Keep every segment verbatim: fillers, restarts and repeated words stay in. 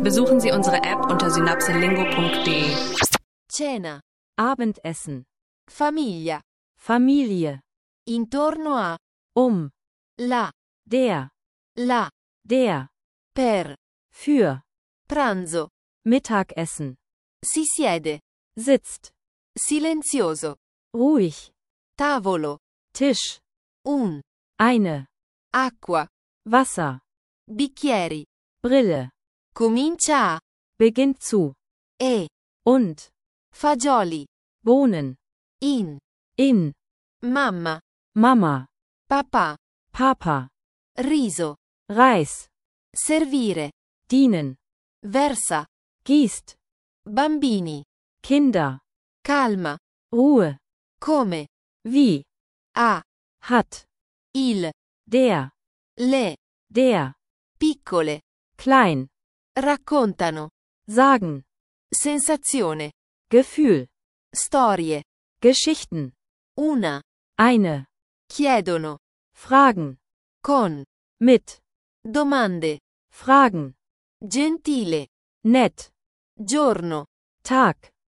Besuchen Sie unsere App unter synapselingo punkt de. Cena. Abendessen. Famiglia. Familie. Intorno a. Um. La. Der. La. Der. Per. Für. Pranzo. Mittagessen. Si siede. Sitzt. Silenzioso. Ruhig. Tavolo. Tisch. Un. Eine. Acqua. Wasser. Bicchieri. Brille. Comincia a. Beginnt zu. E. Und. Fagioli. Bohnen. In. In. Mamma. Mama. Papà. Papa. Riso. Reis. Servire. Dienen. Versa. Gießt. Bambini. Kinder. Calma. Ruhe. Come. Wie. A. Hat. Il. Der. Le. Der. Piccole. Klein. Raccontano. Sagen. Sensazione. Gefühl. Storie. Geschichten. Una. Eine. Chiedono. Fragen. Con. Mit. Domande. Fragen. Gentile. Nett. Giorno. Tag.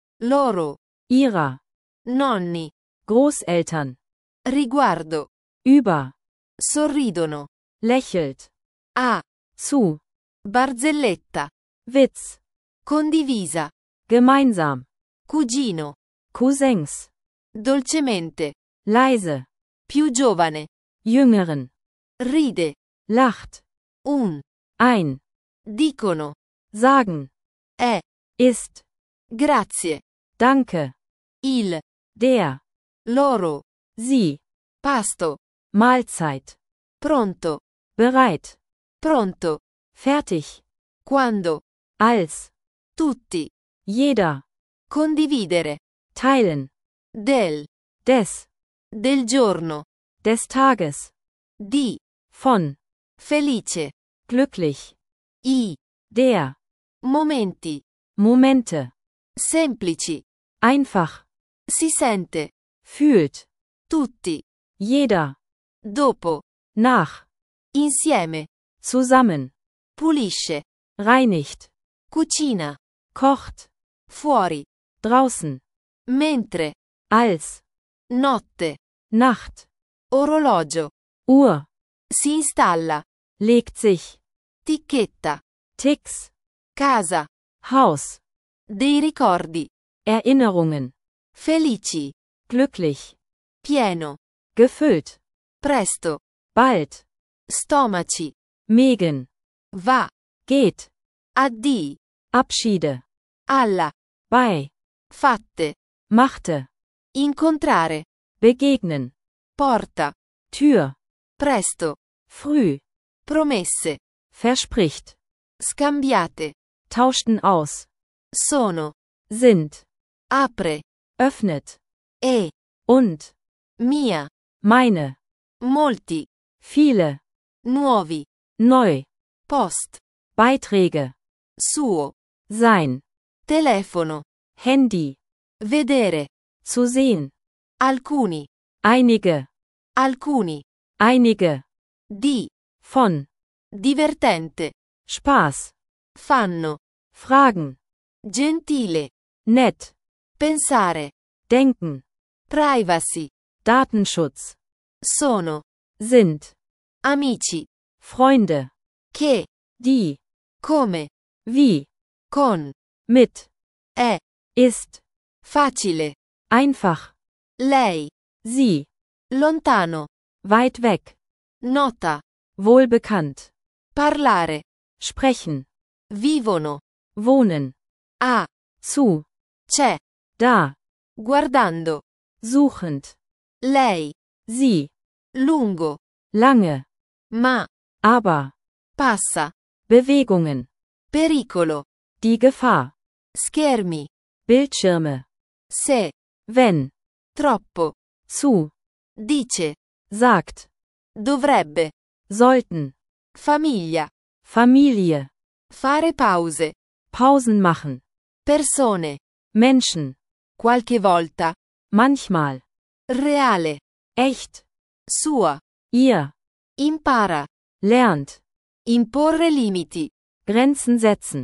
Loro. Ihrer. Nonni. Großeltern. Riguardo. Über. Sorridono. Lächelt. A. Zu. Barzelletta. Witz. Condivisa. Gemeinsam. Cugino. Cousins. Dolcemente. Leise. Più giovane. Jüngeren. Ride. Lacht. Un. Ein. Dicono. Sagen. È. Ist. Grazie. Danke. Il. Der. Loro. Sie. Pasto. Mahlzeit. Pronto. Bereit. Pronto. Fertig. Quando. Als. Tutti. Jeder. Condividere. Teilen. Del. Des. Del giorno. Des Tages. Di. Von. Felice. Glücklich. I. Der. Momenti. Momente. Semplici. Einfach. Si sente. Fühlt. Tutti. Jeder. Dopo. Nach. Insieme. Zusammen. Pulisce. Reinigt. Cucina. Kocht. Fuori. Draußen. Mentre. Als. Notte. Nacht. Orologio. Uhr. Si installa. Legt sich. Ticchetta. Ticks. Casa. Haus. Dei ricordi. Erinnerungen. Felici. Glücklich. Pieno. Gefüllt. Presto. Bald. Stomaci. Mägen. Va. Geht. Addii. Abschiede. Alla. Bei. Fatte. Machte. Incontrare. Begegnen. Porta. Tür. Presto. Früh. Promesse. Verspricht. Scambiate. Tauschten aus. Sono. Sind. Apre. Öffnet. E. Und. Mia. Meine. Molti. Viele. Nuovi. Neu. Post. Beiträge. Suo. Sein. Telefono. Handy. Vedere. Zu sehen. Alcuni. Einige. Alcuni. Einige. Di. Von. Divertente. Spaß. Fanno. Fragen. Gentile. Nett. Pensare. Denken. Privacy. Datenschutz. Sono. Sind. Amici. Freunde. Che. Die. Come. Wie. Con. Mit. È. Ist. Facile. Einfach. Lei. Sie. Lontano. Weit weg. Nota. Wohlbekannt. Parlare. Sprechen. Vivono. Wohnen. A. Zu. C'è. Da. Guardando. Suchend. Lei. Sie. Lungo. Lange. Ma. Aber. Passa. Bewegungen. Pericolo. Die Gefahr. Schermi. Bildschirme. Se. Wenn. Troppo. Zu. Dice. Sagt. Dovrebbe. Sollten. Famiglia. Familie. Fare pause. Pausen machen. Persone. Menschen. Qualche volta. Manchmal. Reale. Echt. Sua. Ihr. Impara. Lernt. Imporre limiti. Grenzen setzen.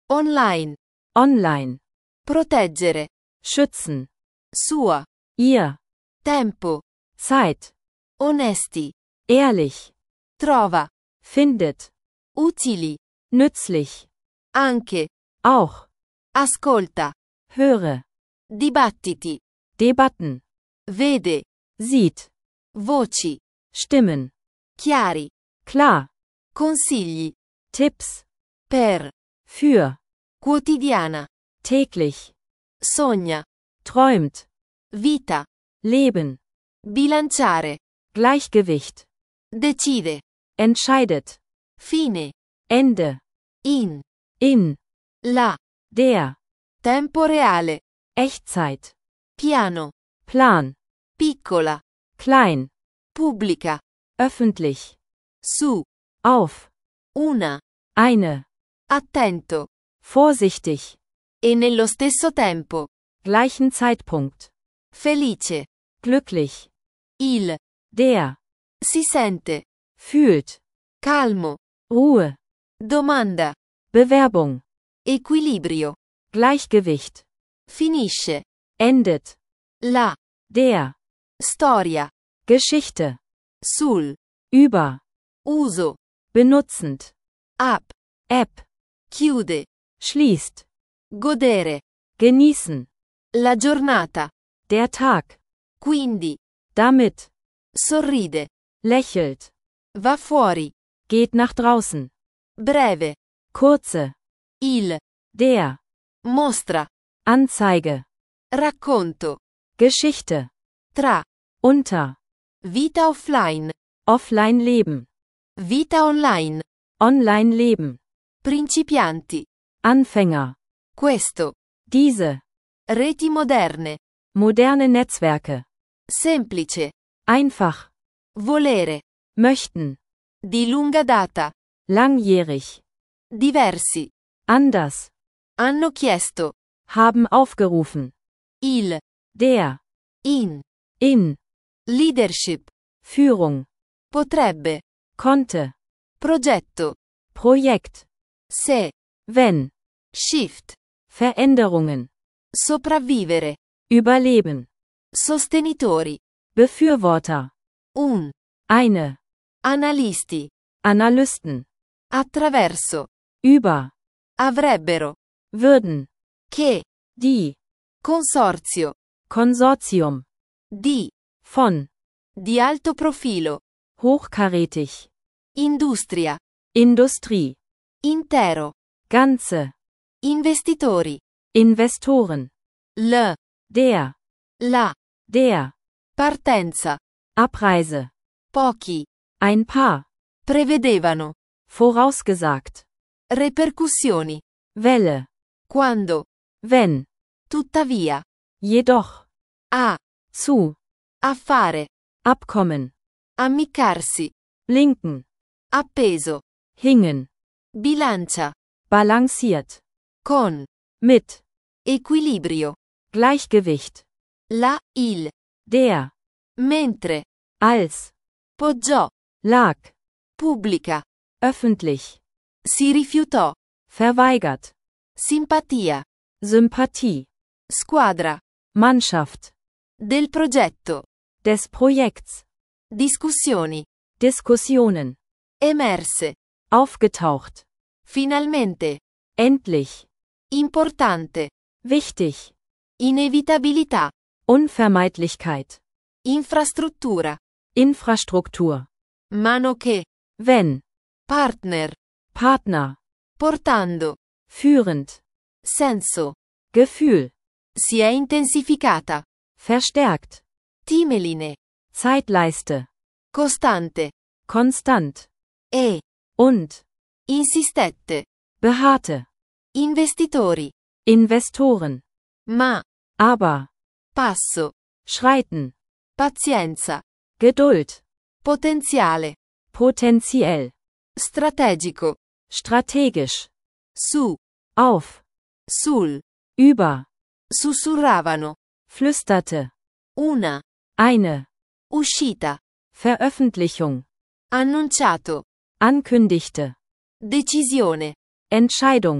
Online. online, Proteggere. schützen, Sua. ihr, Tempo. Zeit, Onesti. ehrlich, Trova. findet, Utili. nützlich, Anche. auch, Ascolta. höre, Dibattiti. Debatten, Vede. sieht, Voci. Stimmen, Chiari. klar, Consigli. Tipps, Per. für, Quotidiana. täglich, Sogna. träumt, Vita. leben, Bilanciare. Gleichgewicht, Decide. entscheidet, Fine. Ende, In. in, La. der, Tempo reale. Echtzeit, Piano. Plan, Piccola. klein, Pubblica. öffentlich, Su. auf, Una. eine, Attento. vorsichtig, E nello stesso tempo. gleichen Zeitpunkt, Felice. glücklich, Il. der, Si sente. fühlt, Calmo. Ruhe, Domanda. Bewerbung, Equilibrio. Gleichgewicht, Finisce. endet, La. der, Storia. Geschichte, Sul. über, Uso. benutzend, App. App, Chiude. schließt, Godere. genießen, La giornata. der Tag, Quindi. damit, Sorride. lächelt, Va fuori. geht nach draußen, Breve. kurze, Il. der, Mostra. Anzeige, Racconto. Geschichte, Tra. unter, Vita offline. offline leben, Vita online. online leben, Principianti. Anfänger, Questo. diese, Reti moderne. moderne Netzwerke, Semplice. einfach, Volere. möchten, Di lunga data. langjährig, Diversi. anders, Hanno chiesto. haben aufgerufen, Il. der, In. in, Leadership. Führung, Potrebbe. konnte, Progetto. Projekt, Se. wenn, Shift. Veränderungen, Sopravvivere. überleben, Sostenitori. Befürworter, Un. eine, Analisti. Analysten, Attraverso. über, Avrebbero. würden, Che. die, Consorzio. Konsortium, Di. von, Di alto profilo. hochkarätig, Industria. Industrie, Intero. ganze, Investitori. Investoren, L. der, La. der, Partenza. Abreise, Pochi. ein paar, Prevedevano. vorausgesagt, Repercussioni. Welle, Quando. wenn, Tuttavia. jedoch, A. zu, Affare. Abkommen, Ammiccarsi. linken, Appeso. hingen, Bilancia. balanciert, Con. mit, Equilibrio. Gleichgewicht, La. Il. der, Mentre. als, Poggiò. lag, Pubblica. öffentlich, Si rifiutò. verweigert, Simpatia. Sympathie, Squadra. Mannschaft, Del progetto. des Projekts, Discussioni. Diskussionen, Emerse. aufgetaucht, Finalmente. endlich, Importante. wichtig, Inevitabilità. Unvermeidlichkeit, Infrastruttura. Infrastruktur, Mano che. wenn, Partner. Partner, Portando. führend, Senso. Gefühl, Si è intensificata. verstärkt, Timeline. Zeitleiste, Costante. konstant, E. und, Insistette. beharrte, Investitori. Investoren, Ma. aber, Passo. schreiten, Pazienza. Geduld, Potenziale. potenziell, Strategico. strategisch, Su. auf, Sul. über, Sussurravano. flüsterte, Una. eine, Uscita. Veröffentlichung, Annunciato. ankündigte, Decisione. Entscheidung,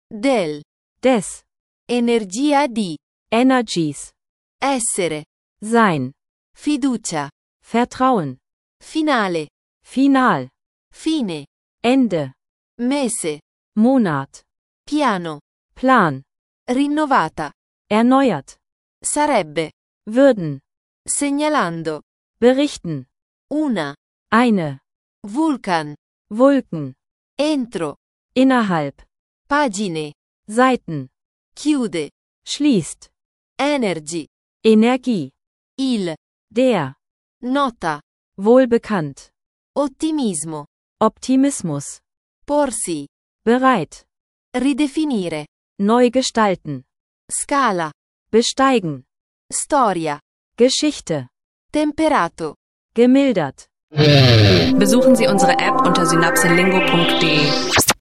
del, des, energia di, Energies, essere, sein, fiducia, Vertrauen, finale, final, fine, Ende, mese, Monat, piano, Plan, rinnovata, erneuert, sarebbe, würden, segnalando, berichten, una, eine, vulcan, Wolken, entro, innerhalb, pagine, Seiten, chiude, schließt, energy, Energie, il, der, nota, wohlbekannt, ottimismo, Optimismus, porsi, bereit, ridefinire, neu gestalten, scala, besteigen, storia, Geschichte, temperato. gemildert. Besuchen Sie unsere App unter synapselingo punkt de.